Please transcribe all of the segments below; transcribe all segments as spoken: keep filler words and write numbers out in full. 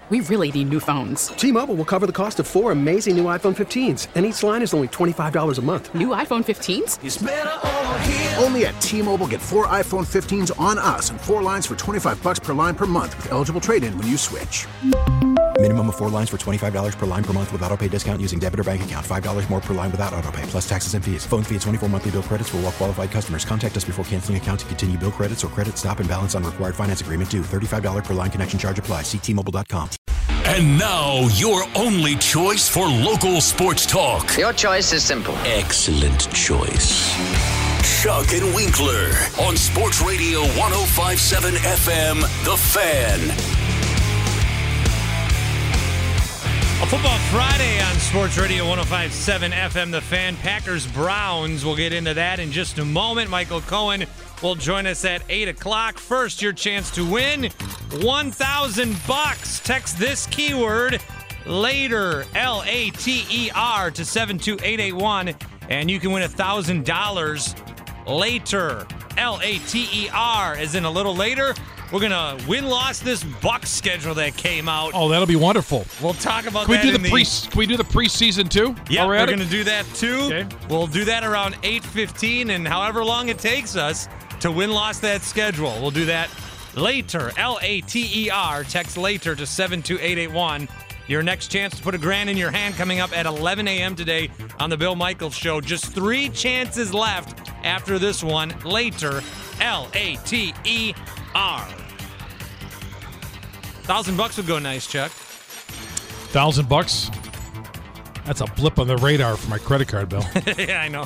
We really need new phones. T-Mobile will cover the cost of four amazing new iPhone fifteens, and each line is only twenty-five dollars a month. New iPhone fifteens? It's better over here. Only at T-Mobile, get four iPhone fifteens on us and four lines for twenty-five dollars per line per month with eligible trade-in when you switch. Minimum of four lines for twenty-five dollars per line per month with autopay discount using debit or bank account. five dollars more per line without autopay, plus taxes and fees. Phone fee at twenty-four monthly bill credits for well-qualified customers. Contact us before canceling account to continue bill credits or credit stop and balance on required finance agreement due. thirty-five dollars per line connection charge applies. See T Mobile dot com. And now, your only choice for local sports talk. Your choice is simple. Excellent choice. Chuck and Winkler on Sports Radio one oh five point seven F M, The Fan. A Football Friday on Sports Radio one oh five point seven F M, The Fan. Packers Browns. We'll get into that in just a moment. Michael Cohen will join us at eight o'clock. First, your chance to win one thousand bucks. Text this keyword, later, L A T E R, to seven two eight eight one, and you can win one thousand dollars later. L A T E R, as in a little later. We're going to win-loss this Bucks schedule that came out. Oh, that'll be wonderful. We'll talk about can that we do in the the... pre? Can we do the preseason too? Yeah, we're it? going to do that too. Okay. We'll do that around eight fifteen, and however long it takes us to win-loss that schedule. We'll do that later. L A T E R. Text later to seven two eight eight one. Your next chance to put a grand in your hand coming up at eleven a.m. today on the Bill Michaels Show. Just three chances left after this one. Later, L A T E R. Thousand bucks would go nice, Chuck. Thousand bucks? That's a blip on the radar for my credit card bill. Yeah, I know.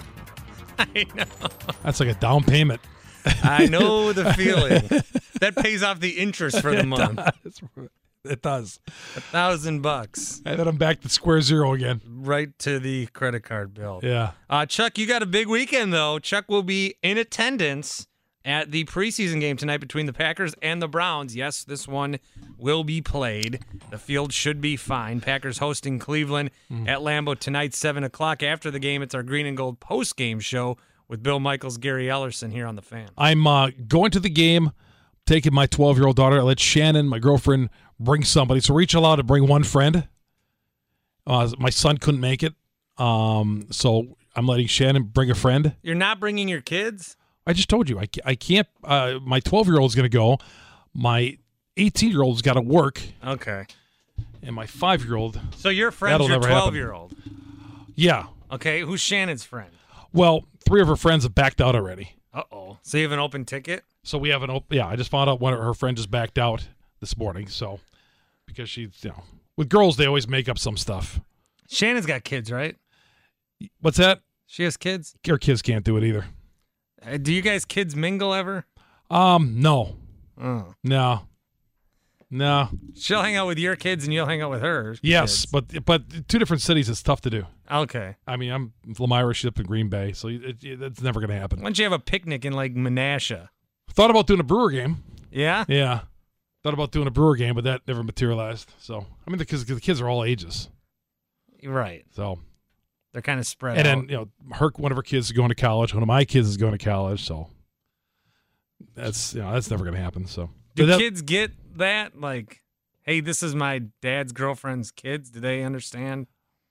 I know. That's like a down payment. I know the feeling. That pays off the interest for the month. It does. It does. A thousand bucks. And then I'm back to square zero again. Right to the credit card bill. Yeah. Uh, Chuck, you got a big weekend, though. Chuck will be in attendance at the preseason game tonight between the Packers and the Browns. Yes, this one will be played. The field should be fine. Packers hosting Cleveland mm. at Lambeau tonight, seven o'clock. After the game, it's our Green and Gold post-game show with Bill Michaels, Gary Ellerson here on The Fan. I'm uh, going to the game, taking my twelve-year-old daughter. I let Shannon, my girlfriend, bring somebody. So we're each allowed to bring one friend. Uh, my son couldn't make it, um, so I'm letting Shannon bring a friend. You're not bringing your kids? I just told you, I, I can't, uh, my twelve-year-old's going to go. My eighteen-year-old's got to work. Okay. And my five-year-old. So your friend's your twelve-year-old? Yeah. Okay, who's Shannon's friend? Well, three of her friends have backed out already. Uh-oh. So you have an open ticket? So we have an open, yeah, I just found out one of her friends just backed out this morning, so, because she's, you know, with girls, they always make up some stuff. Shannon's got kids, right? What's that? She has kids? Her kids can't do it either. Uh, do you guys kids mingle ever? Um, no. Oh. No. No. She'll hang out with your kids and you'll hang out with her. Yes, kids. but but two different cities is tough to do. Okay. I mean, I'm Lamira, she's up in Green Bay, so it, it, it's never going to happen. Why don't you have a picnic in, like, Menasha? Thought about doing a Brewer game. Yeah? Yeah. Thought about doing a Brewer game, but that never materialized. So, I mean, because the, the kids are all ages. Right. So. They're kind of spread and out. And then, you know, her, one of her kids is going to college. One of my kids is going to college. So that's, you know, that's never going to happen. So do that, kids get that? Like, hey, this is my dad's girlfriend's kids. Do they understand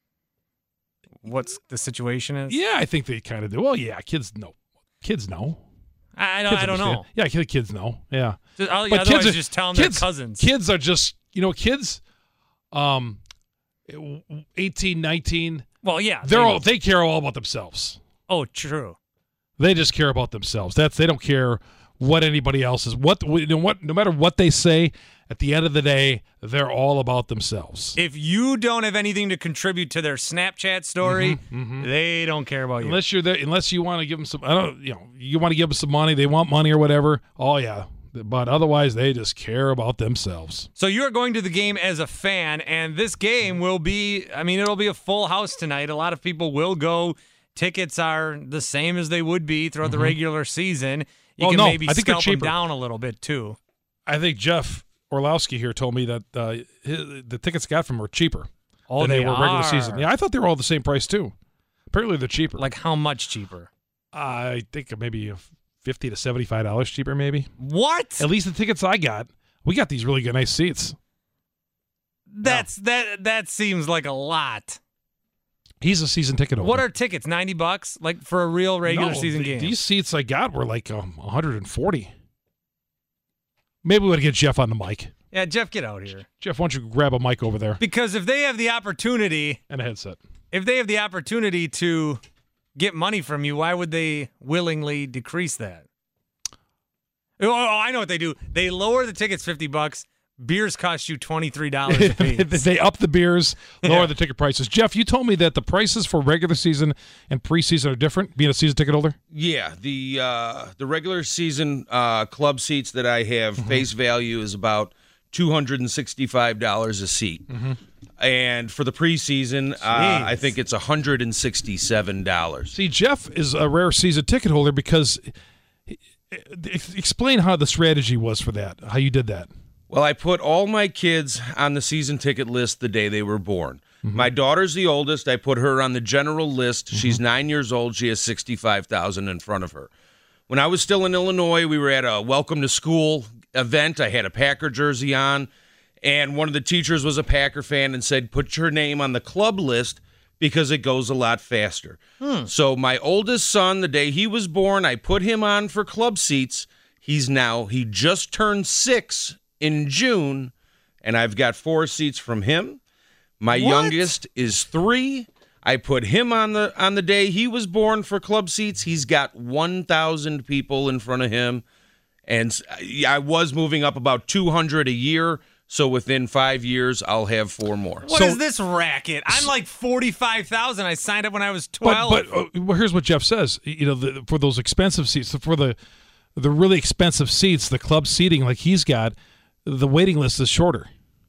what's the situation is? Yeah, I think they kind of do. Well, yeah, kids know. Kids know. I, I don't. I don't know. Yeah, kids know. Yeah. Just, I'll, but otherwise kids are, just tell them kids, they're cousins. Kids are just, you know, kids, um, eighteen, nineteen. Well, yeah, they're they, all they care all about themselves. Oh, true. They just care about themselves. That's they don't care what anybody else is. What you know, what no matter what they say, at the end of the day, they're all about themselves. If you don't have anything to contribute to their Snapchat story, mm-hmm, mm-hmm. they don't care about you. Unless you're there, unless you want to give them some, I don't, you know, you want to give them some money. They want money or whatever. Oh yeah. But otherwise, they just care about themselves. So you are going to the game as a fan, and this game will be, I mean, it'll be a full house tonight. A lot of people will go. Tickets are the same as they would be throughout mm-hmm. the regular season. You well, can no, maybe I think scalp they're them cheaper. down a little bit, too. I think Jeff Orlowski here told me that uh, his, the tickets got from were cheaper oh, than they, they were are. regular season. Yeah, I thought they were all the same price, too. Apparently, they're cheaper. Like how much cheaper? I think maybe fifty to seventy-five dollars cheaper, maybe. What? At least the tickets I got. We got these really good, nice seats. That's that. That seems like a lot. He's a season ticket holder. What are tickets? ninety bucks, like for a real regular no, season the, game. These seats I got were like um, one hundred forty. Maybe we would get Jeff on the mic. Yeah, Jeff, get out here. Jeff, why don't you grab a mic over there? Because if they have the opportunity and a headset, if they have the opportunity to get money from you, why would they willingly decrease that? Oh, I know what they do. They lower the tickets fifty bucks. Beers cost you twenty-three dollars a piece. They up the beers, lower Yeah. the ticket prices. Jeff, you told me that the prices for regular season and preseason are different, being a season ticket holder? Yeah, the uh, the regular season uh, club seats that I have, mm-hmm. face value is about two hundred sixty-five dollars a seat. Mm-hmm. And for the preseason, uh, I think it's one hundred sixty-seven dollars. See, Jeff is a rare season ticket holder because explain how the strategy was for that, how you did that. Well, I put all my kids on the season ticket list the day they were born. Mm-hmm. My daughter's the oldest. I put her on the general list. Mm-hmm. She's nine years old. She has sixty-five thousand dollars in front of her. When I was still in Illinois, we were at a welcome to school event. I had a Packer jersey on, and one of the teachers was a Packer fan and said, put your name on the club list because it goes a lot faster. Hmm. So my oldest son, the day he was born, I put him on for club seats. He's now, he just turned six in June, and I've got four seats from him. My What? youngest is three. I put him on the on the day he was born for club seats. He's got one thousand people in front of him, and I was moving up about two hundred a year. So within five years, I'll have four more. What is So- this racket? I'm like forty-five thousand. I signed up when I was twelve. But, but uh, well, here's what Jeff says. You know, the, for those expensive seats, for the the really expensive seats, the club seating like he's got, the waiting list is shorter.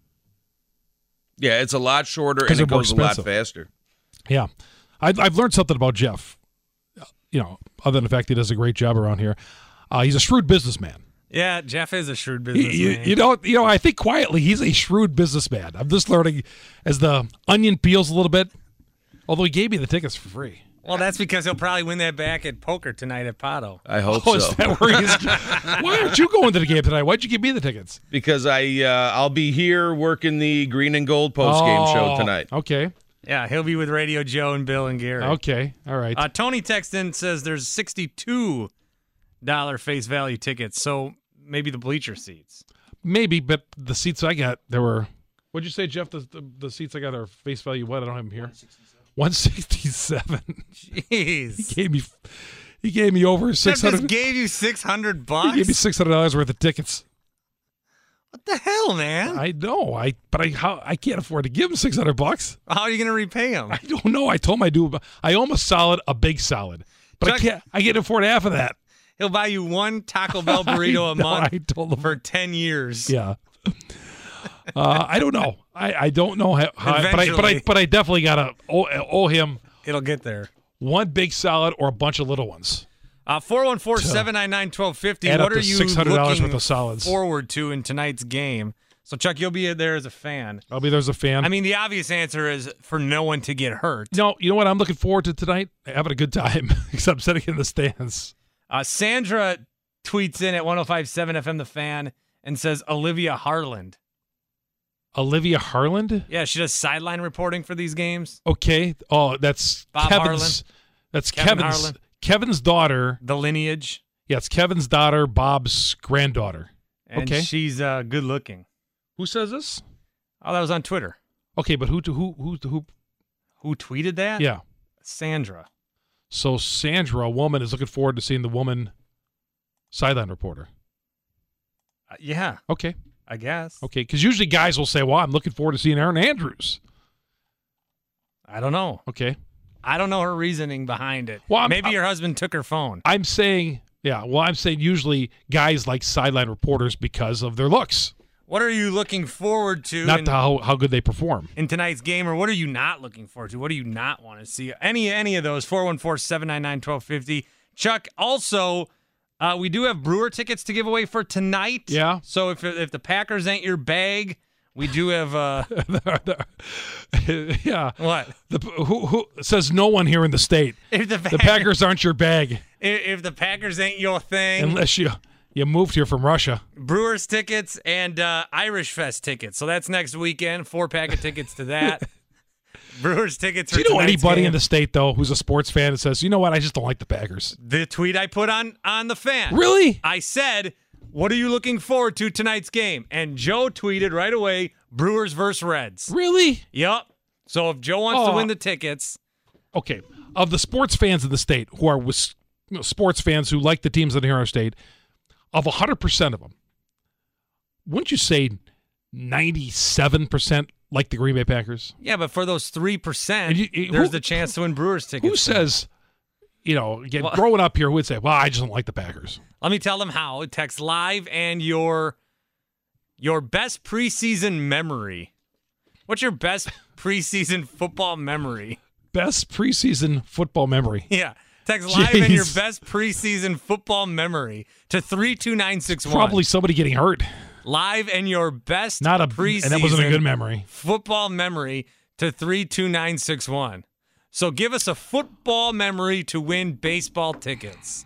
Yeah, it's a lot shorter, 'Cause and it they're more goes a lot expensive. faster. Yeah. I, I've learned something about Jeff, you know, other than the fact he does a great job around here. Uh, he's a shrewd businessman. yeah, Jeff is a shrewd He- businessman. you, you know, you know, I think quietly he's a shrewd businessman. I'm just learning as the onion peels a little bit. Although he gave me the tickets for free. Well, that's because he'll probably win that back at poker tonight at Pato. I hope Oh, so. is that where he's? Why aren't you going to the game tonight? Why'd you give me the tickets? Because I uh, I'll be here working the Green and Gold post game Oh, show tonight. Okay. Yeah, he'll be with Radio Joe and Bill and Gary. Okay. All right. Uh, Tony texted in says there's sixty-two dollars face value tickets, so maybe the bleacher seats. Maybe, but the seats I got, there were. What'd you say, Jeff? The the, the seats I got are face value. What? I don't have them here. One sixty-seven. Jeez. He gave me. He gave me over Jeff six just hundred. gave you six hundred He bucks? gave me six hundred dollars worth of tickets. What the hell, man? I know. I but I how I can't afford to give him six hundred bucks. How are you going to repay him? I don't know. I told him I do. I owe him a solid, a big solid, but I Chuck- can't. I can't afford half of that. He'll buy you one Taco Bell burrito a know, month I told him. for ten years. Yeah. Uh, I don't know. I, I don't know how, how but I but I Eventually. but I definitely gotta owe, owe him It'll get there. one big solid or a bunch of little ones. Uh, four one four, seven nine nine, one two five zero. Add What up are to you six hundred dollars looking worth of solids. forward to in tonight's game? So, Chuck, you'll be there as a fan. I'll be there as a fan. I mean, the obvious answer is for no one to get hurt. no, you know what I'm looking forward to tonight? Having a good time because I'm sitting in the stands. Uh, Sandra tweets in at one oh five point seven F M The Fan and says Olivia Harland. Olivia Harland. Yeah, she does sideline reporting for these games. Okay. Oh, that's Bob Kevin's. Harlan. That's Kevin Kevin's. Harlan. Kevin's daughter. The lineage. Yeah, it's Kevin's daughter, Bob's granddaughter. And Okay. she's uh, good looking. Who says this? Oh, that was on Twitter. Okay, but who who who who? Who tweeted that? Yeah. Sandra. So Sandra, a woman, is looking forward to seeing the woman sideline reporter. Uh, yeah, Okay. I guess. Okay, because usually guys will say, "Well, I'm looking forward to seeing Aaron Andrews." I don't know. Okay. I don't know her reasoning behind it. Well, I'm- Maybe I'm- your husband took her phone. I'm saying, yeah. Well, I'm saying usually guys like sideline reporters because of their looks, What are you looking forward to not in, to how how good they perform. in tonight's game, or what are you not looking forward to? What do you not want to see? Any any of those, four one four, seven nine nine, one two five zero. Chuck, also, uh, we do have Brewer tickets to give away for tonight. Yeah. So if if the Packers ain't your bag, we do have uh, yeah. what? The who who says no one here in the state. If the, The Packers aren't your bag if, if the Packers ain't your thing, unless you You moved here from Russia. Brewers tickets and uh, Irish Fest tickets. So that's next weekend. Four pack of tickets to that. Brewers tickets. For Do you know anybody game. in the state though who's a sports fan that says, you know what, I just don't like the Packers? The tweet I put on on the fan. Really? I said, what are you looking forward to tonight's game? And Joe tweeted right away, Brewers versus Reds. Really? Yep. So if Joe wants oh. to win the tickets. Okay. Of the sports fans in the state who are you know, sports fans who like the teams in the Hero State, of one hundred percent of them, wouldn't you say ninety-seven percent like the Green Bay Packers? Yeah, but for those three percent, you, you, there's who, the chance to win Brewers tickets. Who says, you know, again, well, growing up here, who would say, well, I just don't like the Packers? Let me tell them how. Text live and your your best preseason memory. What's your best preseason football memory? Best preseason football memory. Yeah. Text live Jeez. and your best preseason football memory to three two nine six one. Probably somebody getting hurt. Live and your best Not a, preseason and that wasn't a good memory. Football memory to three two nine six one. So give us a football memory to win baseball tickets.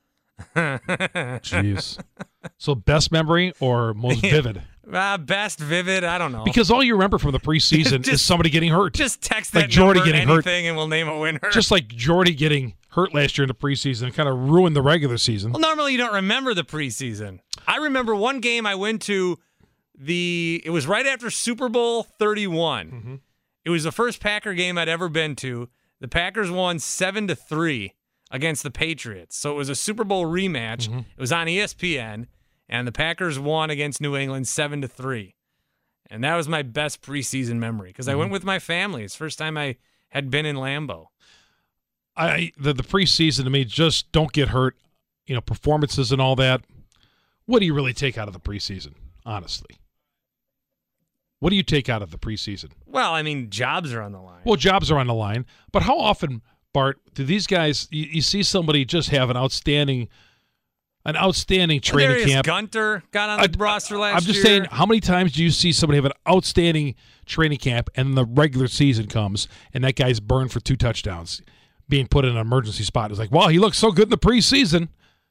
Jeez. So best memory or most vivid? Uh, best vivid, I don't know. Because all you remember from the preseason just, is somebody getting hurt. Just text that like Jordy number getting anything hurt. and we'll name a winner. Just like Jordy getting hurt last year in the preseason and kind of ruined the regular season. Well, normally you don't remember the preseason. I remember one game I went to, the it was right after Super Bowl thirty-one. Mm-hmm. It was the first Packer game I'd ever been to. The Packers won seven to three against the Patriots. So it was a Super Bowl rematch. Mm-hmm. It was on E S P N, and the Packers won against New England seven to three. And that was my best preseason memory because mm-hmm. I went with my family. It's the first time I had been in Lambeau. I the, the preseason to me, just don't get hurt. You know, performances and all that. What do you really take out of the preseason, honestly? What do you take out of the preseason? Well, I mean, jobs are on the line. Well, jobs are on the line. But how often, Bart, do these guys, you, you see somebody just have an outstanding an outstanding training Darius camp? Gunter got on the I, roster last year. I'm just year. saying, how many times do you see somebody have an outstanding training camp and the regular season comes and that guy's burned for two touchdowns, being put in an emergency spot? It's like, wow, he looked so good in the preseason.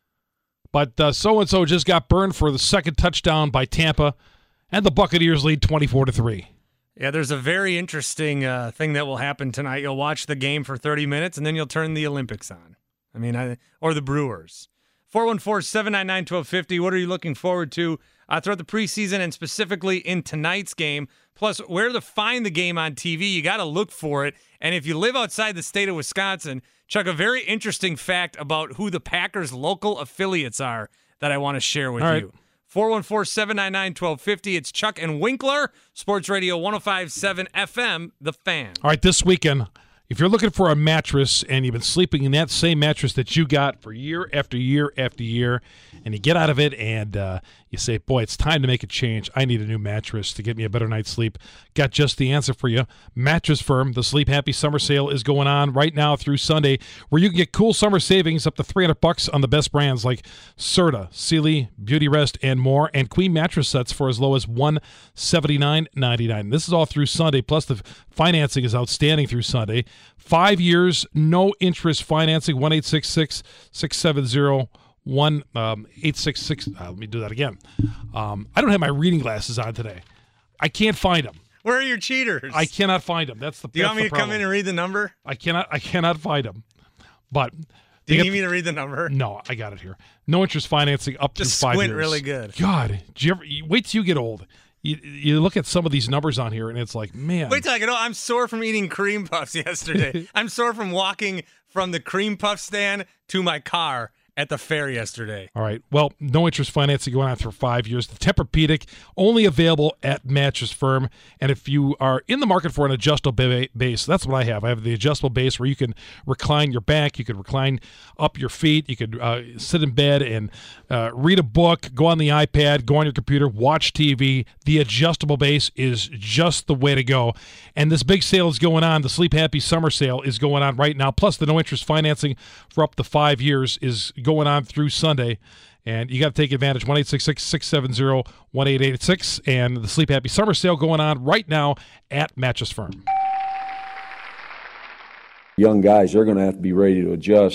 But uh, so-and-so just got burned for the second touchdown by Tampa, and the Buccaneers lead twenty-four to three. Yeah, there's a very interesting uh, thing that will happen tonight. You'll watch the game for thirty minutes, and then you'll turn the Olympics on. I mean, I, or the Brewers. four one four, seven nine nine, one two five zero. What are you looking forward to uh, throughout the preseason and specifically in tonight's game? Plus, where to find the game on T V, you got to look for it. And if you live outside the state of Wisconsin, Chuck, a very interesting fact about who the Packers' local affiliates are that I want to share with All right. you. four one four, seven nine nine, one two five zero. It's Chuck and Winkler, Sports Radio one oh five point seven F M, The Fan. All right, this weekend, if you're looking for a mattress and you've been sleeping in that same mattress that you got for year after year after year, and you get out of it and uh, you say, boy, it's time to make a change. I need a new mattress to get me a better night's sleep. Got just the answer for you. Mattress Firm, the Sleep Happy Summer Sale is going on right now through Sunday, where you can get cool summer savings up to three hundred bucks on the best brands like Serta, Sealy, Beauty Rest, and more, and queen mattress sets for as low as one hundred seventy-nine ninety-nine. This is all through Sunday, plus the financing is outstanding through Sunday. Five years, no interest financing, one eight six six, six seven zero, one eight six six. Uh, let me do that again. Um, I don't have my reading glasses on today. I can't find them. Where are your cheaters? I cannot find them. That's the Do you that's want me the to come problem. in and read the number? I cannot. I cannot find them. But do you need me to read the number? No, I got it here. No interest financing up to Just five squint years. really good. God, do you ever you, wait till you get old. You, you look at some of these numbers on here, and it's like, man. Wait till I get old. I'm sore from eating cream puffs yesterday. I'm sore from walking from the cream puff stand to my car at the fair yesterday. All right. Well, no interest financing going on for five years. The Tempur-Pedic, only available at Mattress Firm. And if you are in the market for an adjustable ba- base, that's what I have. I have the adjustable base where you can recline your back, you can recline up your feet, you could uh, sit in bed and uh, read a book, go on the iPad, go on your computer, watch T V. The adjustable base is just the way to go. And this big sale is going on. The Sleep Happy Summer Sale is going on right now. Plus, the no interest financing for up to five years is going on through Sunday. And you got to take advantage. one eight six six, six seven zero, one eight eight six. And the Sleep Happy Summer Sale going on right now at Mattress Firm. Young guys, they're going to have to be ready to adjust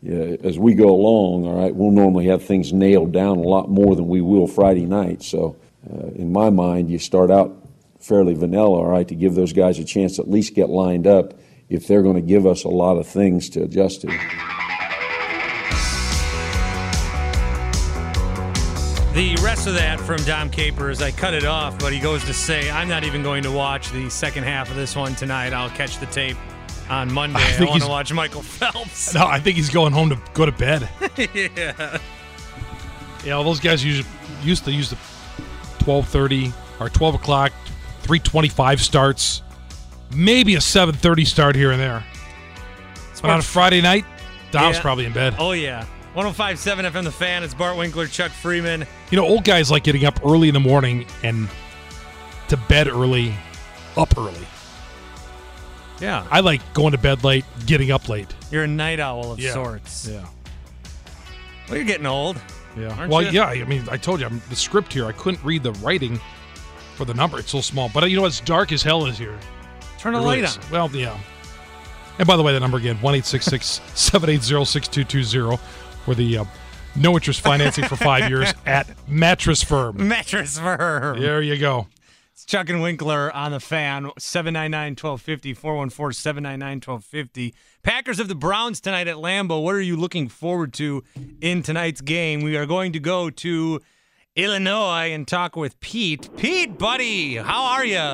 yeah, as we go along, all right, we'll normally have things nailed down a lot more than we will Friday night. So uh, in my mind, you start out fairly vanilla, all right, to give those guys a chance to at least get lined up if they're going to give us a lot of things to adjust to. The rest of that from Dom Capers, I cut it off, but he goes to say, I'm not even going to watch the second half of this one tonight. I'll catch the tape on Monday. I, I want to watch Michael Phelps. No, I think he's going home to go to bed. yeah. Yeah, well, those guys used, used to use the twelve thirty or twelve o'clock, three twenty-five starts, maybe a seven thirty start here and there. But on a Friday night, Dom's yeah. probably in bed. Oh, yeah. one oh five point seven F M The Fan. It's Bart Winkler, Chuck Freeman. You know, old guys like getting up early in the morning and to bed early, up early. Yeah. I like going to bed late, getting up late. You're a night owl of yeah. sorts. Yeah. Well, you're getting old. Yeah. Aren't well, you? yeah. I mean, I told you, I'm, the script here, I couldn't read the writing for the number. It's so small. But you know, it's dark as hell is here. Turn it a really light is. on. Well, yeah. And by the way, the number again, one eight six six, seven eight zero, six two two zero for the uh, no interest financing for five years at Mattress Firm. Mattress Firm. There you go. It's Chuck and Winkler on The Fan, seven nine nine, one two five zero, four one four, seven nine nine, one two five zero. Packers of the Browns tonight at Lambeau. What are you looking forward to in tonight's game? We are going to go to Illinois and talk with Pete. Pete, buddy, how are you?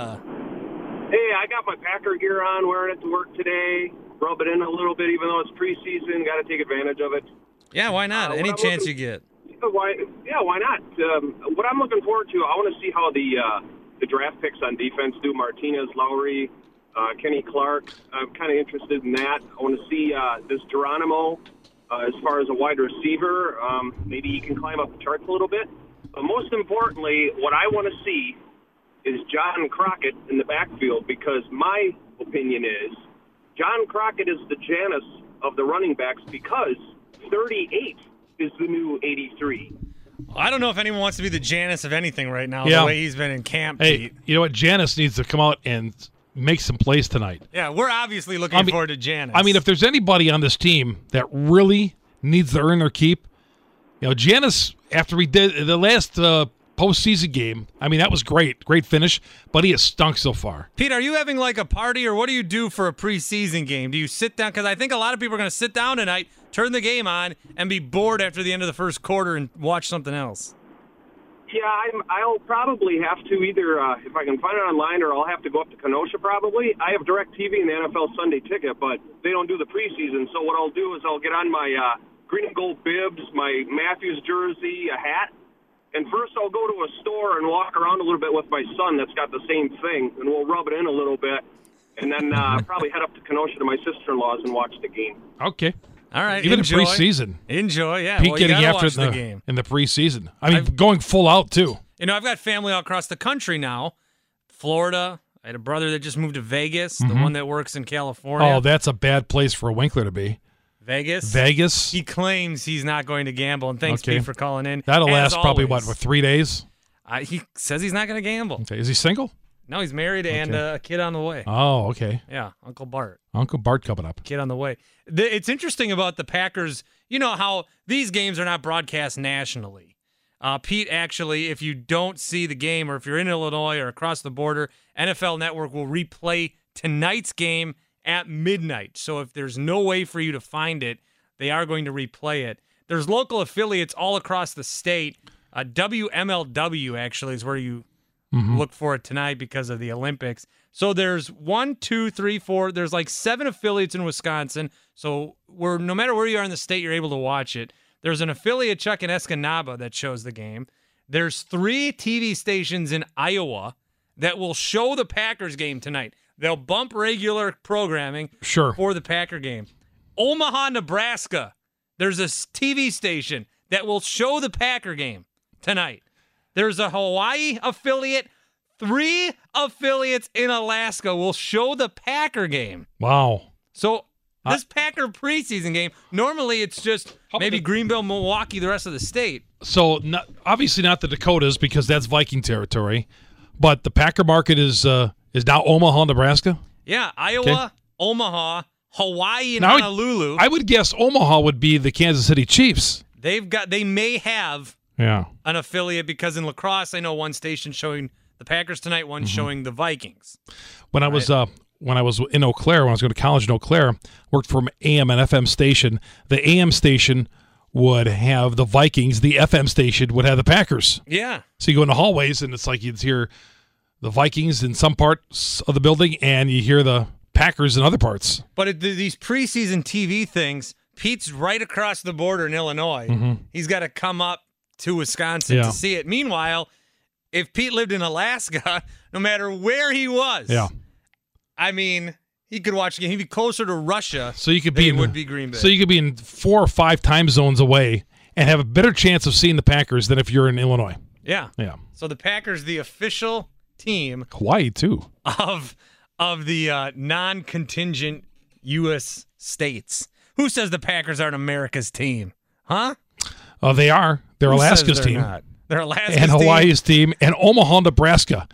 Hey, I got my Packer gear on, wearing it to work today. Rub it in a little bit, even though it's preseason. Got to take advantage of it. Yeah, why not? Uh, Any I'm chance looking, you get. Why? Yeah, why not? Um, what I'm looking forward to, I want to see how the uh, the draft picks on defense do. Martinez, Lowry, uh, Kenny Clark. I'm kind of interested in that. I want to see uh, this Geronimo uh, as far as a wide receiver. Um, maybe he can climb up the charts a little bit. But most importantly, what I want to see is John Crockett in the backfield, because my opinion is John Crockett is the Janus of the running backs, because thirty-eight is the new eighty-three. I don't know if anyone wants to be the Janus of anything right now, yeah. the way he's been in camp. Hey, Pete. you know what? Janus needs to come out and make some plays tonight. Yeah, we're obviously looking I mean, forward to Janus. I mean, if there's anybody on this team that really needs to earn their keep, you know, Janus, after we did the last uh, postseason game, I mean, that was great. Great finish, but he has stunk so far. Pete, are you having like a party, or what do you do for a preseason game? Do you sit down? Because I think a lot of people are going to sit down tonight, turn the game on, and be bored after the end of the first quarter and watch something else. Yeah, I'm, I'll probably have to either, uh, if I can find it online, or I'll have to go up to Kenosha probably. I have DirecTV and the N F L Sunday Ticket, but they don't do the preseason. So what I'll do is I'll get on my uh, green and gold bibs, my Matthews jersey, a hat, and first I'll go to a store and walk around a little bit with my son that's got the same thing, and we'll rub it in a little bit, and then uh, probably head up to Kenosha to my sister-in-law's and watch the game. Okay. All right, even enjoy. in preseason. Enjoy, yeah. Pete well, getting after watch it in the, the game. in the preseason. I mean, I've, going full out, too. You know, I've got family all across the country now. Florida. I had a brother that just moved to Vegas, Mm-hmm. the one that works in California. Oh, that's a bad place for a Winkler to be. Vegas? Vegas? He claims he's not going to gamble, and thanks, Okay. Pete, for calling in. That'll As last probably, what, always. for three days? Uh, he says he's not going to gamble. Okay. Is he single? No, he's married and Okay. uh, a kid on the way. Oh, okay. Yeah, Uncle Bart. Uncle Bart coming up. Kid on the way. The, it's interesting about the Packers. You know how these games are not broadcast nationally. Uh, Pete, actually, if you don't see the game, or if you're in Illinois or across the border, N F L Network will replay tonight's game at midnight. So if there's no way for you to find it, they are going to replay it. There's local affiliates all across the state. Uh, W M L W, actually, is where you Mm-hmm. look for it tonight because of the Olympics. So there's one, two, three, four. There's like seven affiliates in Wisconsin. So we're no matter where you are in the state, you're able to watch it. There's an affiliate, Chuck, in Escanaba that shows the game. There's three T V stations in Iowa that will show the Packers game tonight. They'll bump regular programming Sure. for the Packer game. Omaha, Nebraska. There's a T V station that will show the Packer game tonight. There's a Hawaii affiliate. Three affiliates in Alaska will show the Packer game. Wow. So this Packer preseason game, normally it's just maybe Greenville, Milwaukee, the rest of the state. So not, obviously not the Dakotas, because that's Viking territory, but the Packer market is uh, is now Omaha, Nebraska? Yeah, Iowa, Okay. Omaha, Hawaii and Now, Honolulu. I would guess Omaha would be the Kansas City Chiefs. They've got. They may have Yeah. an affiliate because in lacrosse, I know one station showing the Packers tonight, one Mm-hmm. showing the Vikings. When I was uh, when I was in Eau Claire, when I was going to college in Eau Claire, worked for an A M and F M station. The A M station would have the Vikings. The F M station would have the Packers. Yeah. So you go in the hallways, and it's like you'd hear the Vikings in some parts of the building, and you hear the Packers in other parts. But it, these preseason T V things, Pete's right across the border in Illinois. Mm-hmm. He's got to come up to Wisconsin Yeah. to see it. Meanwhile, if Pete lived in Alaska, no matter where he was, Yeah. I mean, he could watch the game. He'd be closer to Russia So you could than be he in, would be Green Bay. So you could be in four or five time zones away and have a better chance of seeing the Packers than if you're in Illinois. yeah. Yeah. So the Packers, the official team Hawaii too. of of the uh, non-contingent U S states. Who says the Packers aren't America's team? Huh? Oh, they are. They're Who says Alaska's they're team. not? They're Alaska's And team. Hawaii's team. And Omaha, Nebraska.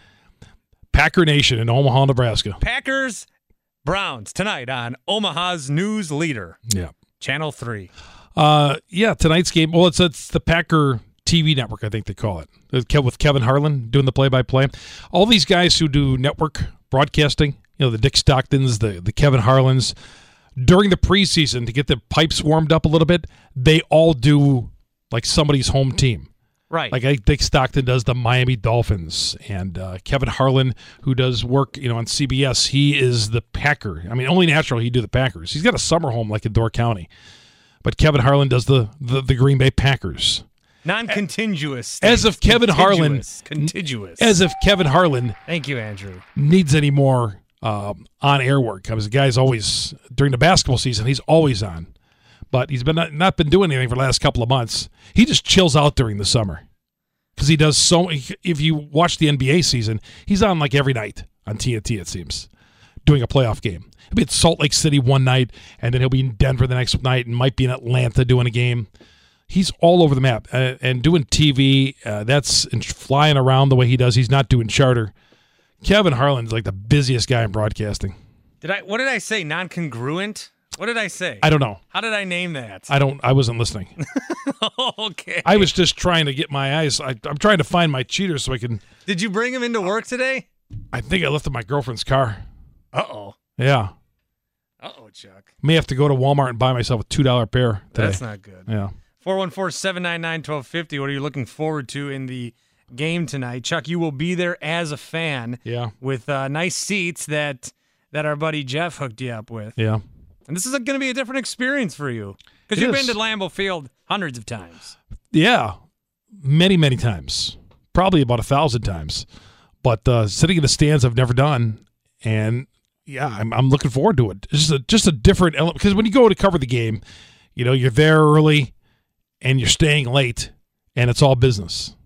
Packer Nation in Omaha, Nebraska. Packers, Browns tonight on Omaha's news leader, Yeah. Channel three. Uh, yeah, tonight's game. Well, it's it's the Packer T V network, I think they call it. With Kev- with Kevin Harlan doing the play-by-play. All these guys who do network broadcasting, you know, the Dick Stocktons, the, the Kevin Harlans, during the preseason to get the pipes warmed up a little bit, they all do like somebody's home team. Right. Like I think Dick Stockton does the Miami Dolphins, and uh, Kevin Harlan, who does work, you know, on C B S, he is the Packer. I mean, only natural he'd do the Packers. He's got a summer home like in Door County, but Kevin Harlan does the the, the Green Bay Packers. Non-contiguous. As if Kevin Harlan, Contiguous. Contiguous. as if Kevin Harlan Thank you, Andrew. needs any more um, on-air work. Because the guy's always during the basketball season, he's always on. But he's been not, not been doing anything for the last couple of months. He just chills out during the summer because he does so. If you watch the N B A season, he's on like every night on T N T. It seems doing a playoff game. He'll be at Salt Lake City one night, and then he'll be in Denver the next night, and might be in Atlanta doing a game. He's all over the map uh, and doing T V. Uh, that's and flying around the way he does. He's not doing charter. Kevin Harlan's like the busiest guy in broadcasting. Did I? What did I say? Non-congruent? What did I say? I don't know. How did I name that? I don't. I wasn't listening. Okay. I was just trying to get my eyes. I, I'm trying to find my cheater so I can. Did you bring him into work today? I think I left in my girlfriend's car. Uh-oh. Yeah. Uh-oh, Chuck. May have to go to Walmart and buy myself a two dollar pair today. That's not good. Yeah. four one four, seven nine nine, one two five zero. What are you looking forward to in the game tonight? Chuck, you will be there as a fan. Yeah. With uh, nice seats that that our buddy Jeff hooked you up with. Yeah. And this is going to be a different experience for you. Because It you've is. been to Lambeau Field hundreds of times. Yeah. Many, many times. Probably about a thousand times. But uh, sitting in the stands, I've never done. And yeah, I'm, I'm looking forward to it. It's just a, just a different element. Because when you go to cover the game, you know, you're there early and you're staying late, and it's all business.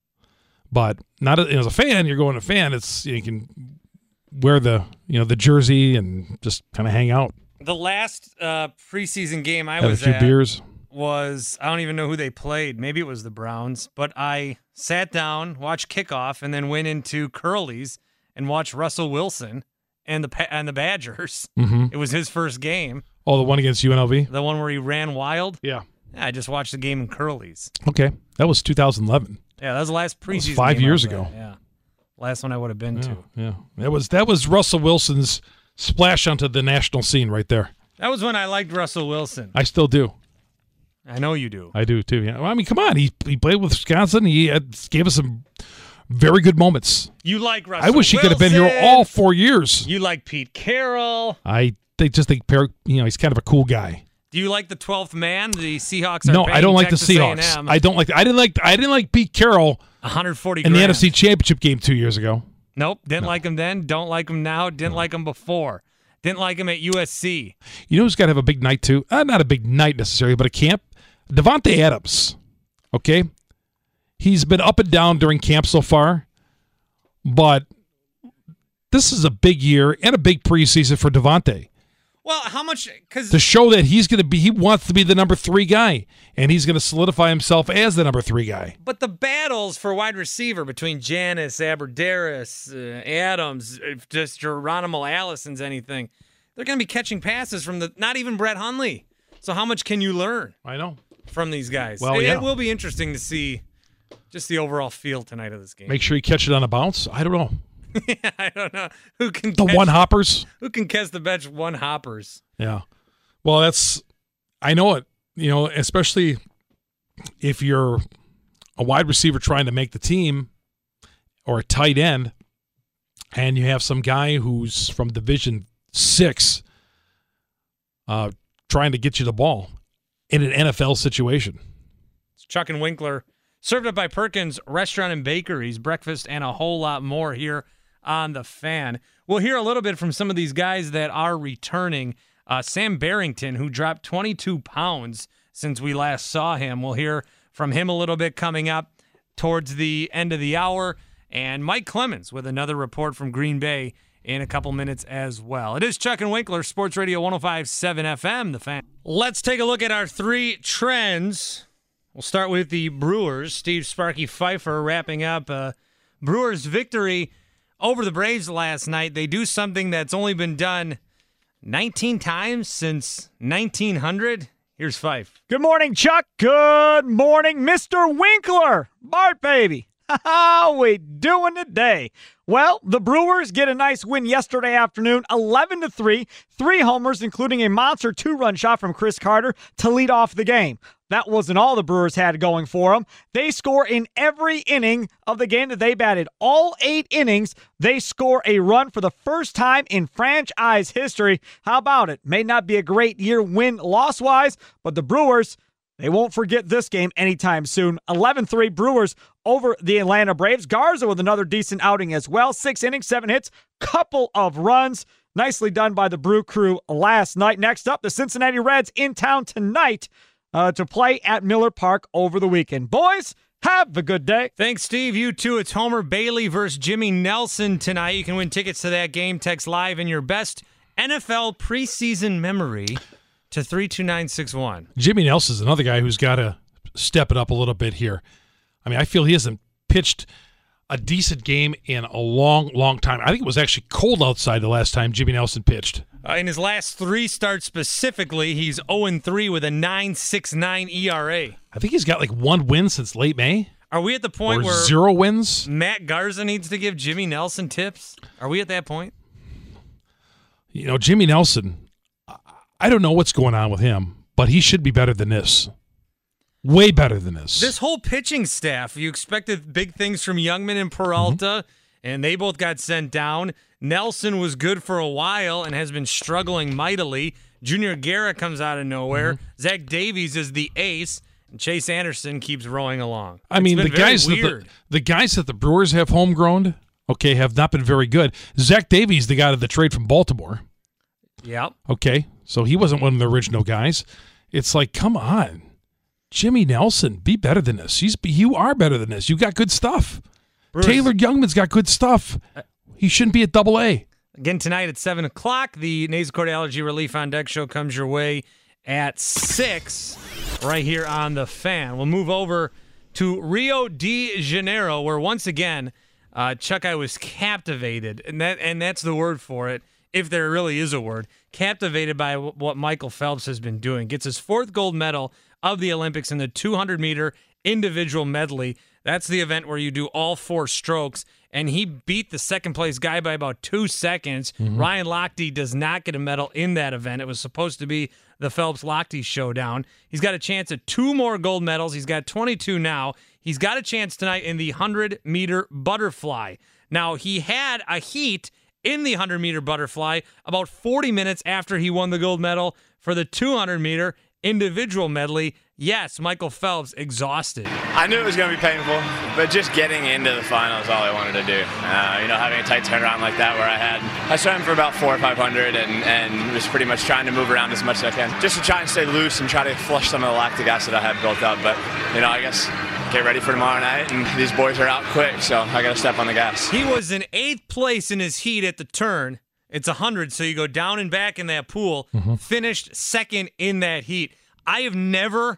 But not as a fan, you're going to fan. It's you can wear the you know the jersey and just kind of hang out. The last uh, preseason game I Have a was few at beers. was, I don't even know who they played. Maybe it was the Browns. But I sat down, watched kickoff, and then went into Curly's and watched Russell Wilson and the Pa- and the Badgers. Mm-hmm. It was his first game. Oh, the one against U N L V? The one where he ran wild. Yeah. I just watched the game in Curly's. Okay. That was two thousand eleven. Yeah, that was the last That was preseason five game I years was ago. at, Yeah. Last one I would have been Yeah, to. yeah. That was that was Russell Wilson's splash onto the national scene right there. That was when I liked Russell Wilson. I still do. I know you do. I do too. Yeah. Well, I mean, come on. He he played with Wisconsin. He had, gave us some very good moments. You like Russell I wish he could have been here Wilson. all four years. You like Pete Carroll. I they just think Perry, you know, he's kind of a cool guy. Do you like the twelfth man? The Seahawks are No, paying I don't like Texas the A Seahawks. and M I don't like. I didn't like. I didn't like Pete Carroll one hundred forty in the grand. N F C Championship game two years ago. Nope, didn't like him then. Don't like him now. Didn't like him before. Didn't like him at U S C. You know who's got to have a big night too? Uh, not a big night necessarily, but a camp. Devontae Adams. Okay, he's been up and down during camp so far, but this is a big year and a big preseason for Devontae. Well, how much? Because To show that he's going to be, he wants to be the number three guy, and he's going to solidify himself as the number three guy. But the battles for wide receiver between Janis, Aberderis, uh, Adams, if just Geronimo Allison's anything, they're going to be catching passes from the not even Brett Hundley. So how much can you learn? I know. From these guys. Well, it, yeah. it will be interesting to see just the overall feel tonight of this game. Make sure you catch it on a bounce. I don't know. yeah, I don't know who can the catch, one hoppers. Who can catch the bench one hoppers? Yeah. Well, that's I know it. You know, especially if you're a wide receiver trying to make the team or a tight end, and you have some guy who's from Division Six uh, trying to get you the ball in an N F L situation. It's Chuck and Winkler, served up by Perkins Restaurant and Bakeries, breakfast and a whole lot more here on The Fan. We'll hear a little bit from some of these guys that are returning. Uh, Sam Barrington, who dropped twenty-two pounds since we last saw him. We'll hear from him a little bit coming up towards the end of the hour. And Mike Clemens with another report from Green Bay in a couple minutes as well. It is Chuck and Winkler, Sports Radio one oh five point seven F M, The Fan. Let's take a look at our three trends. We'll start with the Brewers. Steve Sparky Pfeiffer wrapping up a Brewers victory over the Braves last night. They do something that's only been done nineteen times since nineteen hundred. Here's Fife. Good morning, Chuck. Good morning, Mister Winkler. Bart, baby. How we doing today? Well, the Brewers get a nice win yesterday afternoon, eleven to three, three homers, including a monster two-run shot from Chris Carter to lead off the game. That wasn't all the Brewers had going for them. They score in every inning of the game that they batted. All eight innings, they score a run for the first time in franchise history. How about it? May not be a great year win-loss-wise, but the Brewers, they won't forget this game anytime soon. eleven three Brewers over the Atlanta Braves. Garza with another decent outing as well. Six innings, seven hits, couple of runs. Nicely done by the Brew Crew last night. Next up, the Cincinnati Reds in town tonight uh, to play at Miller Park over the weekend. Boys, have a good day. Thanks, Steve. You too. It's Homer Bailey versus Jimmy Nelson tonight. You can win tickets to that game. Text live in your best N F L preseason memory to three two nine six one. Jimmy Nelson's another guy who's got to step it up a little bit here. I mean, I feel he hasn't pitched a decent game in a long, long time. I think it was actually cold outside the last time Jimmy Nelson pitched. Uh, in his last three starts specifically, he's oh and three with a nine point six nine E R A. I think he's got like one win since late May. Are we at the point or where zero wins? Matt Garza needs to give Jimmy Nelson tips? Are we at that point? You know, Jimmy Nelson, I don't know what's going on with him, but he should be better than this. Way better than this. This whole pitching staff, you expected big things from Youngman and Peralta, mm-hmm. and they both got sent down. Nelson was good for a while and has been struggling mightily. Junior Guerra comes out of nowhere. Mm-hmm. Zach Davies is the ace, and Chase Anderson keeps rolling along. I mean, the guys, that the, the guys that the Brewers have homegrown, okay, have not been very good. Zach Davies, the guy of the trade from Baltimore. Yep. Okay, so he wasn't one of the original guys. It's like, come on. Jimmy Nelson, be better than this. He's, you are better than this. You got good stuff. Brewers. Taylor Youngman's got good stuff. He shouldn't be at double A. Again, tonight at seven o'clock, the Nasal Allergy Relief on Deck show comes your way at six right here on The Fan. We'll move over to Rio de Janeiro, where once again, uh, Chuck, I was captivated, and that and that's the word for it, if there really is a word, captivated by w- what Michael Phelps has been doing. Gets his fourth gold medal of the Olympics in the two hundred meter individual medley. That's the event where you do all four strokes, and he beat the second-place guy by about two seconds. Mm-hmm. Ryan Lochte does not get a medal in that event. It was supposed to be the Phelps-Lochte showdown. He's got a chance at two more gold medals. He's got twenty-two now. He's got a chance tonight in the one hundred meter butterfly. Now, he had a heat in the one hundred meter butterfly about forty minutes after he won the gold medal for the two hundred meter individual medley. Yes, Michael Phelps exhausted. I knew it was going to be painful, but just getting into the final is all I wanted to do. Uh, you know, having a tight turnaround like that where I had, I swam for about four or five hundred and, and was pretty much trying to move around as much as I can, just to try and stay loose and try to flush some of the lactic acid I had built up. But, you know, I guess get ready for tomorrow night, and these boys are out quick, so I got to step on the gas. He was in eighth place in his heat at the turn. It's one hundred, so you go down and back in that pool. Mm-hmm. Finished second in that heat. I have never,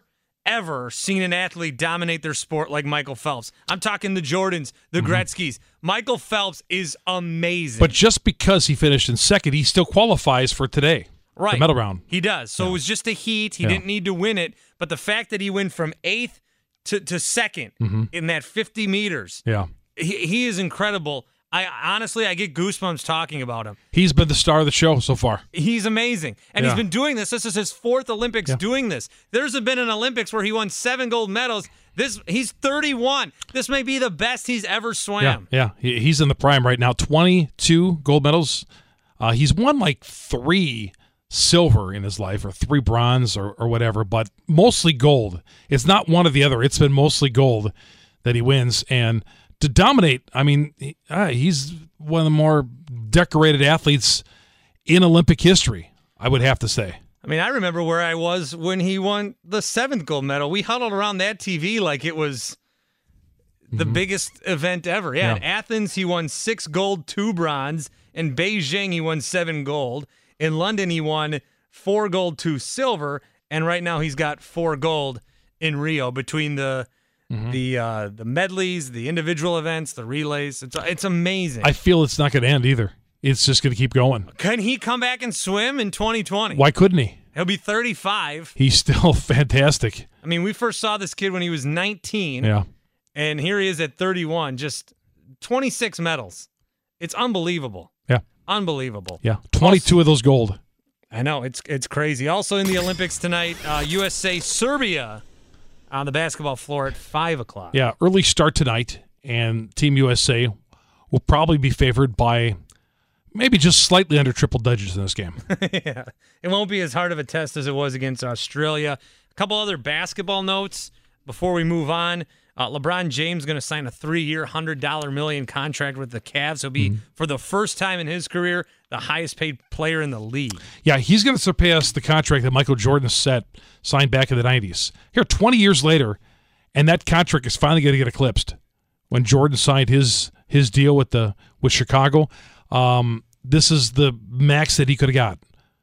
ever seen an athlete dominate their sport like Michael Phelps. I'm talking the Jordans, the mm-hmm. Gretzkys. Michael Phelps is amazing. But just because he finished in second, he still qualifies for today. Right. The medal round. He does. So yeah. it was just a heat. He yeah. didn't need to win it. But the fact that he went from eighth to, to second mm-hmm. in that fifty meters, yeah, he, he is incredible. I honestly, I get goosebumps talking about him. He's been the star of the show so far. He's amazing. And yeah. he's been doing this. This is his fourth Olympics yeah. doing this. There's been an Olympics where he won seven gold medals. This He's thirty-one. This may be the best he's ever swam. Yeah, yeah. He's in the prime right now. twenty-two gold medals. Uh, he's won like three silver in his life or three bronze or, or whatever, but mostly gold. It's not one or the other. It's been mostly gold that he wins. And to dominate, I mean, he, uh, he's one of the more decorated athletes in Olympic history, I would have to say. I mean, I remember where I was when he won the seventh gold medal. We huddled around that T V like it was the mm-hmm. biggest event ever. Yeah, yeah, in Athens, he won six gold, two bronze. In Beijing, he won seven gold. In London, he won four gold, two silver. And right now, he's got four gold in Rio between the mm-hmm. the uh, the medleys, the individual events, the relays. It's it's amazing. I feel it's not going to end either. It's just going to keep going. Can he come back and swim in twenty twenty? Why couldn't he? He'll be thirty-five. He's still fantastic. I mean, we first saw this kid when he was nineteen. Yeah. And here he is at thirty-one, just twenty-six medals. It's unbelievable. Yeah. Unbelievable. Yeah. twenty-two also, of those gold. I know. It's it's crazy. Also in the Olympics tonight, uh, U S A Serbia on the basketball floor at five o'clock. Yeah. Early start tonight, and Team U S A will probably be favored by maybe just slightly under triple digits in this game. Yeah. It won't be as hard of a test as it was against Australia. A couple other basketball notes before we move on. Uh, LeBron James going to sign a three-year, one hundred dollars million contract with the Cavs. He'll be, mm-hmm. for the first time in his career, the highest-paid player in the league. Yeah, he's going to surpass the contract that Michael Jordan set, signed back in the nineties. Here, twenty years later, and that contract is finally going to get eclipsed. When Jordan signed his his deal with the with Chicago, um, this is the max that he could have got.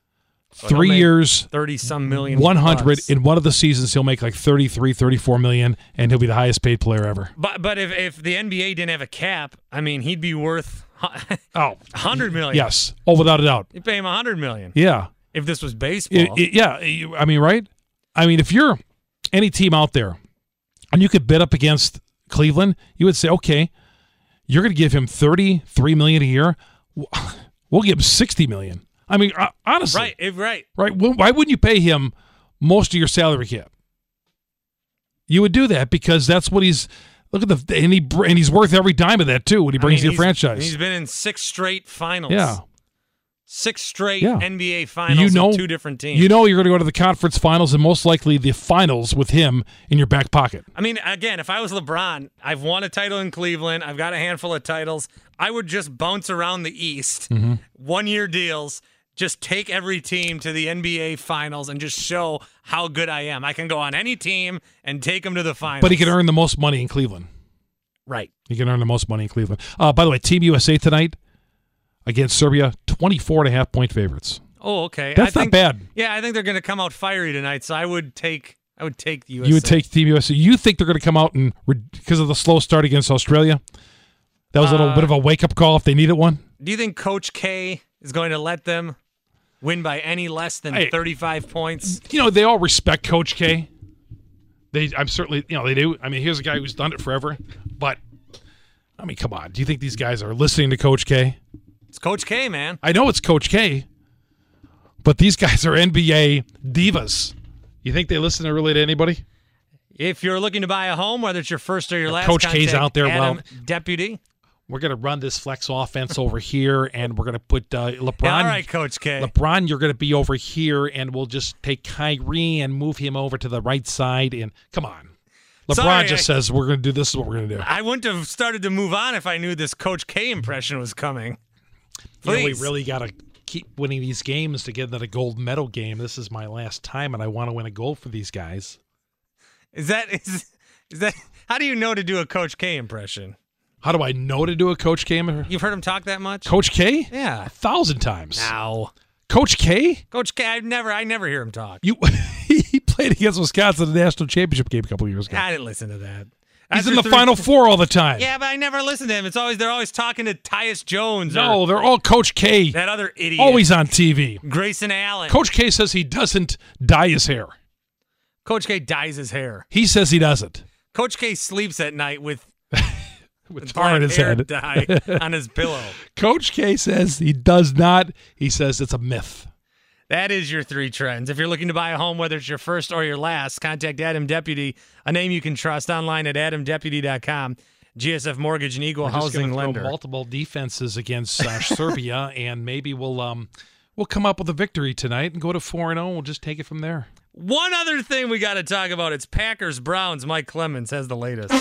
So Three years, thirty-some million. one hundred. Plus. In one of the seasons, he'll make like thirty-three, thirty-four million, and he'll be the highest paid player ever. But but if, if the N B A didn't have a cap, I mean, he'd be worth oh, one hundred million. Yes. Oh, without a doubt. You'd pay him one hundred million. Yeah. If this was baseball. It, it, yeah. I mean, right? I mean, if you're any team out there and you could bid up against Cleveland, you would say, okay, you're going to give him thirty-three million dollars a year. We'll give him sixty million dollars. I mean, honestly. Right, right. Right. Why wouldn't you pay him most of your salary cap? You would do that because that's what he's – look at the – and he and he's worth every dime of that, too, when he brings I mean, you a franchise. He's been in six straight finals. Yeah. Six straight yeah. N B A finals you know, with two different teams. You know you're going to go to the conference finals and most likely the finals with him in your back pocket. I mean, again, if I was LeBron, I've won a title in Cleveland. I've got a handful of titles. I would just bounce around the East, mm-hmm. one-year deals, just take every team to the N B A finals and just show how good I am. I can go on any team and take them to the finals. But he can earn the most money in Cleveland. Right. He can earn the most money in Cleveland. Uh, by the way, Team U S A tonight against Serbia, twenty-four and a half point favorites. Oh, okay. That's I not think, bad. Yeah, I think they're going to come out fiery tonight, so I would take I would take the U S A. You would take Team U S A. You think they're going to come out and, because of the slow start against Australia, that was a little uh, bit of a wake-up call if they needed one? Do you think Coach K is going to let them win by any less than hey, thirty-five points? You know, they all respect Coach K. They, I'm certainly, you know, they do. I mean, here's a guy who's done it forever. But, I mean, come on. Do you think these guys are listening to Coach K? It's Coach K, man. I know it's Coach K, but these guys are N B A divas. You think they listen to really to anybody? If you're looking to buy a home, whether it's your first or your last, Coach K's out there. Adam well, Deputy. We're going to run this flex offense over here, and we're going to put uh, LeBron. Yeah, all right, Coach K. LeBron, you're going to be over here, and we'll just take Kyrie and move him over to the right side. And come on. LeBron Sorry, just I, says, we're going to do this is what we're going to do. I wouldn't have started to move on if I knew this Coach K impression was coming. Please. You know, we really got to keep winning these games to get into the gold medal game. This is my last time, and I want to win a gold for these guys. Is that is, is that how do you know to do a Coach K impression? How do I know to do a Coach K impression? You've heard him talk that much? Coach K? Yeah. A thousand times. Now. Coach K? Coach K, I've never I never hear him talk. You he played against Wisconsin in the national championship game a couple years ago. I didn't listen to that. He's That's in the three- Final Four all the time. Yeah, but I never listen to him. It's always they're always talking to Tyus Jones. No, or they're all Coach K. that other idiot. Always on T V. Grayson Allen. Coach K says he doesn't dye his hair. Coach K dyes his hair. He says he doesn't. Coach K sleeps at night with With tar in his hair head. dye on his pillow. Coach K says he does not. He says it's a myth. That is your three trends. If you're looking to buy a home, whether it's your first or your last, contact Adam Deputy, a name you can trust, online at adam deputy dot com. G S F Mortgage and Eagle We're just Housing gonna throw Lender. multiple defenses against uh, Serbia, and maybe we'll um we'll come up with a victory tonight and go to four and zero. We'll just take it from there. One other thing we got to talk about. It's Packers Browns. Mike Clemens has the latest.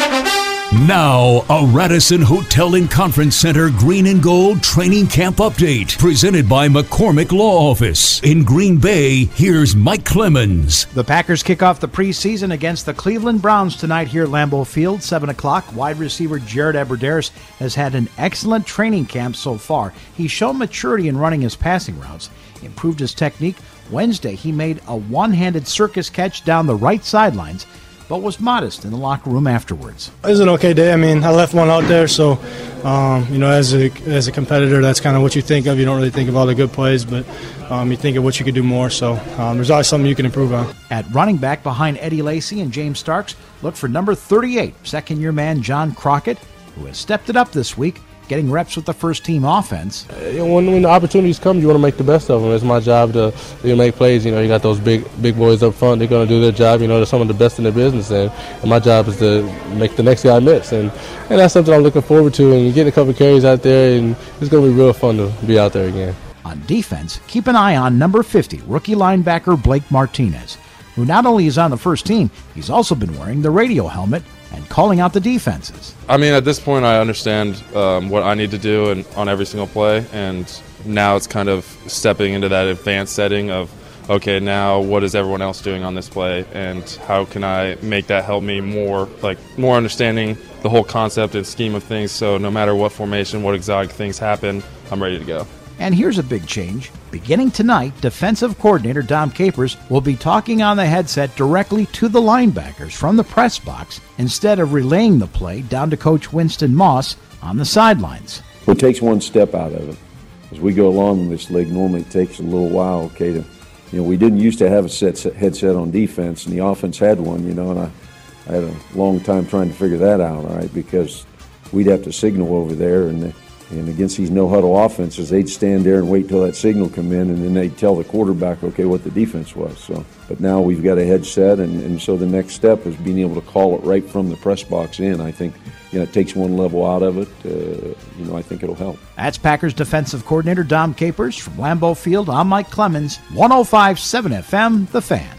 Now, a Radisson Hotel and Conference Center Green and Gold Training Camp Update, presented by McCormick Law Office. In Green Bay, here's Mike Clemens. The Packers kick off the preseason against the Cleveland Browns tonight here at Lambeau Field, seven o'clock. Wide receiver Jared Eberderis has had an excellent training camp so far. He's shown maturity in running his passing routes, improved his technique. Wednesday, he made a one-handed circus catch down the right sidelines, but was modest in the locker room afterwards. It was an okay day. I mean, I left one out there, so, um, you know, as a as a competitor, that's kind of what you think of. You don't really think of all the good plays, but um, you think of what you could do more. So um, there's always something you can improve on. At running back behind Eddie Lacy and James Starks, look for number thirty-eight, second-year man John Crockett, who has stepped it up this week, getting reps with the first-team offense. When, when the opportunities come, you want to make the best of them. It's my job to you know, make plays. You know, you got those big big boys up front. They're going to do their job. You know, they're some of the best in the business, and, and my job is to make the next guy miss. And, and that's something I'm looking forward to. And you get a couple carries out there, and it's going to be real fun to be out there again. On defense, keep an eye on number fifty, rookie linebacker Blake Martinez, who not only is on the first team, he's also been wearing the radio helmet and calling out the defenses. I mean, at this point, I understand um, what I need to do and on every single play, and now it's kind of stepping into that advanced setting of, okay, now what is everyone else doing on this play, and how can I make that help me more, like more understanding the whole concept and scheme of things, so no matter what formation, what exotic things happen, I'm ready to go. And here's a big change. Beginning tonight, defensive coordinator Dom Capers will be talking on the headset directly to the linebackers from the press box instead of relaying the play down to Coach Winston Moss on the sidelines. Well, it takes one step out of it. As we go along in this league, normally it takes a little while, okay, to, you know, we didn't used to have a set, set headset on defense, and the offense had one, you know, and I, I had a long time trying to figure that out, all right, because we'd have to signal over there, and the, And against these no-huddle offenses, they'd stand there and wait till that signal come in, and then they'd tell the quarterback, okay, what the defense was. So, but now we've got a headset, and, and so the next step is being able to call it right from the press box in. I think, you know, it takes one level out of it. Uh, you know, I think it'll help. That's Packers defensive coordinator Dom Capers from Lambeau Field. I'm Mike Clemens, one oh five point seven F M, The Fan.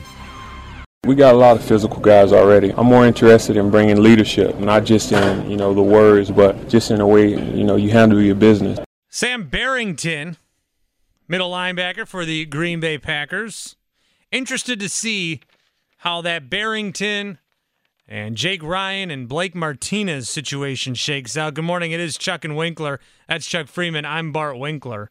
We got a lot of physical guys already. I'm more interested in bringing leadership, not just in, you know, the words, but just in the way, you know, you handle your business. Sam Barrington, middle linebacker for the Green Bay Packers. Interested to see how that Barrington and Jake Ryan and Blake Martinez situation shakes out. Good morning. It is Chuck and Winkler. That's Chuck Freeman. I'm Bart Winkler.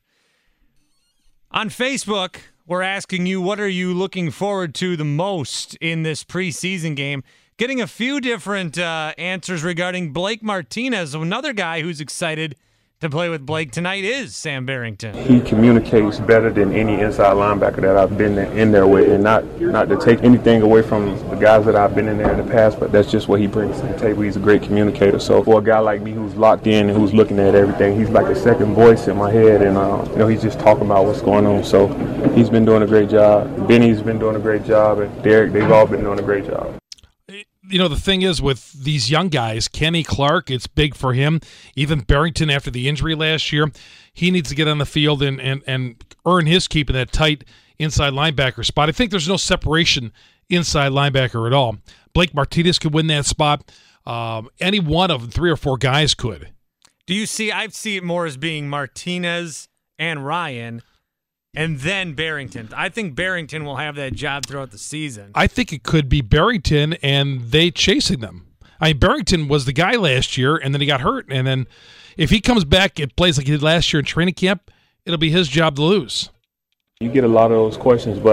On Facebook, we're asking you, what are you looking forward to the most in this preseason game? Getting a few different uh, answers regarding Blake Martinez. Another guy who's excited to play with Blake tonight is Sam Barrington. He communicates better than any inside linebacker that I've been in there with, and not not to take anything away from the guys that I've been in there in the past, but that's just what he brings to the table. He's a great communicator. So for a guy like me who's locked in and who's looking at everything, he's like a second voice in my head, and uh, you know, he's just talking about what's going on. So he's been doing a great job. Benny's been doing a great job, and Derek, they've all been doing a great job. You know, the thing is with these young guys, Kenny Clark, it's big for him. Even Barrington, after the injury last year, he needs to get on the field and, and, and earn his keep in that tight inside linebacker spot. I think there's no separation inside linebacker at all. Blake Martinez could win that spot. Um, any one of them, three or four guys could. Do you see, I see it more as being Martinez and Ryan and then Barrington. I think Barrington will have that job throughout the season. I think it could be Barrington and they chasing them. I mean, Barrington was the guy last year, and then he got hurt. And then if he comes back and plays like he did last year in training camp, it'll be his job to lose. You get a lot of those questions, but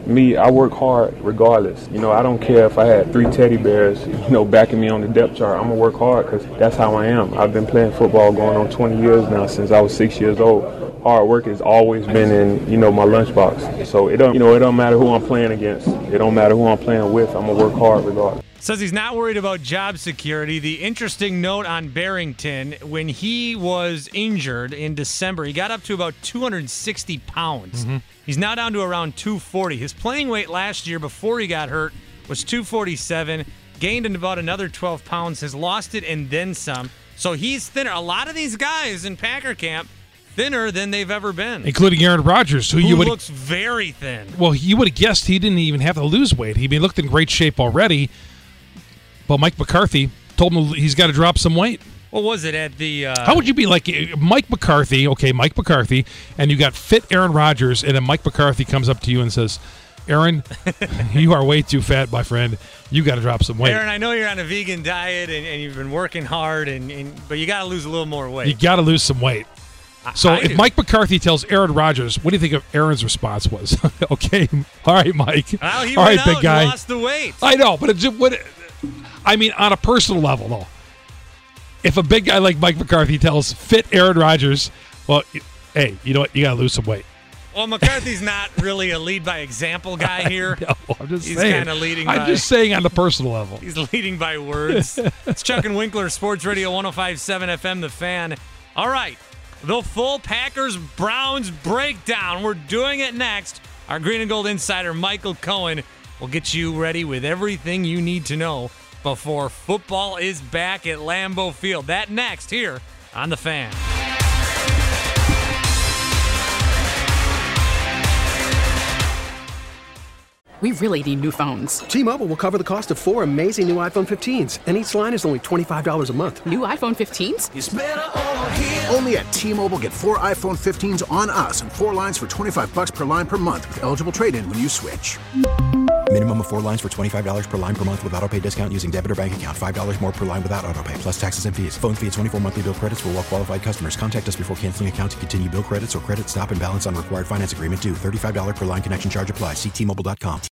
me, I work hard regardless. You know, I don't care if I had three teddy bears, you know, backing me on the depth chart. I'm going to work hard because that's how I am. I've been playing football going on twenty years now, since I was six years old. Hard work has always been in, you know, my lunchbox. So it don't, you know, it don't matter who I'm playing against. It don't matter who I'm playing with. I'm going to work hard regardless. Says he's not worried about job security. The interesting note on Barrington, when he was injured in December, he got up to about two hundred sixty pounds. Mm-hmm. He's now down to around two forty. His playing weight last year before he got hurt was two forty-seven, gained in about another twelve pounds, has lost it and then some. So he's thinner. A lot of these guys in Packer camp, thinner than they've ever been. Including Aaron Rodgers, who, who you would looks very thin. Well, you would have guessed he didn't even have to lose weight. He looked in great shape already. But Mike McCarthy told him he's got to drop some weight. What was it at the... Uh, How would you be like Mike McCarthy, okay, Mike McCarthy, and you got fit Aaron Rodgers, and then Mike McCarthy comes up to you and says, Aaron, you are way too fat, my friend. You got to drop some weight. Aaron, I know you're on a vegan diet and, and you've been working hard, and, and but you got to lose a little more weight. You got to lose some weight. So I if do. Mike Mike McCarthy tells Aaron Rodgers, what do you think of Aaron's response was? Okay, all right, Mike. Well, he all went right, out big guy. and lost the weight. I know, but it just what. I mean, on a personal level, though, if a big guy like Mike McCarthy tells fit Aaron Rodgers, well, hey, you know what? You got to lose some weight. Well, McCarthy's not really a lead by example guy here. No, I'm just he's saying. kind of leading I'm by, just saying on the personal level. He's leading by words. It's Chuck and Winkler, Sports Radio one oh five point seven F M, The Fan. All right, the full Packers-Browns breakdown. We're doing it next. Our Green and Gold insider, Michael Cohen, will get you ready with everything you need to know before football is back at Lambeau Field. That next here on The Fan. We really need new phones. T-Mobile will cover the cost of four amazing new iPhone fifteens, and each line is only twenty-five dollars a month. New iPhone fifteens? It's better over here. Only at T-Mobile, get four iPhone fifteens on us and four lines for twenty-five bucks per line per month with eligible trade-in when you switch. Minimum of four lines for twenty-five dollars per line per month with autopay discount using debit or bank account. five dollars more per line without autopay, plus taxes and fees. Phone fee at twenty-four monthly bill credits for well-qualified customers. Contact us before canceling account to continue bill credits or credit stop and balance on required finance agreement due. thirty-five dollars per line connection charge applies. See T Mobile dot com.